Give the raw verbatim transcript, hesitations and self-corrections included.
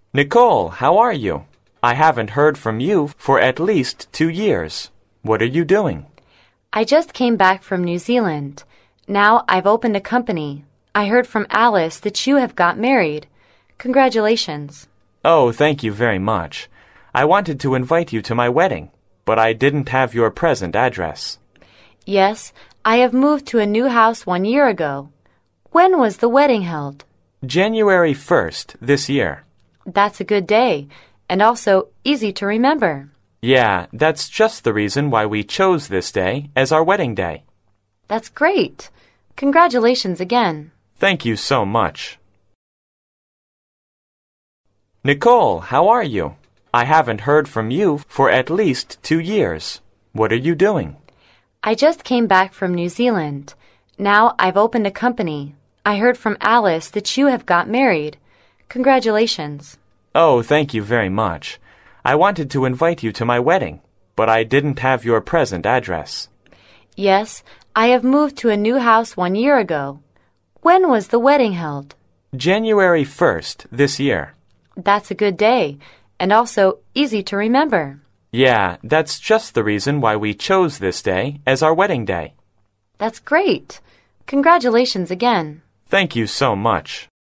Nicole, how are you? I haven't heard from you for at least two years. What are you doing? I just came back from New Zealand. Now I've opened a company. I heard from Alice that you have got married. Congratulations. Oh, thank you very much. I wanted to invite you to my wedding, but I didn't have your present address. Yes, I have moved to a new house one year ago. When was the wedding held? January first this year. That's a good day, and also easy to remember. Yeah, that's just the reason why we chose this day as our wedding day. That's great. Congratulations again. Thank you so much. Nicole, how are you? I haven't heard from you for at least two years. What are you doing? I just came back from New Zealand. Now I've opened a company. I heard from Alice that you have got married. Congratulations. Oh, thank you very much. I wanted to invite you to my wedding, but I didn't have your present address. Yes, I have moved to a new house one year ago. When was the wedding held? January first this year. That's a good day, and also easy to remember. Yeah, that's just the reason why we chose this day as our wedding day. That's great. Congratulations again. Thank you so much.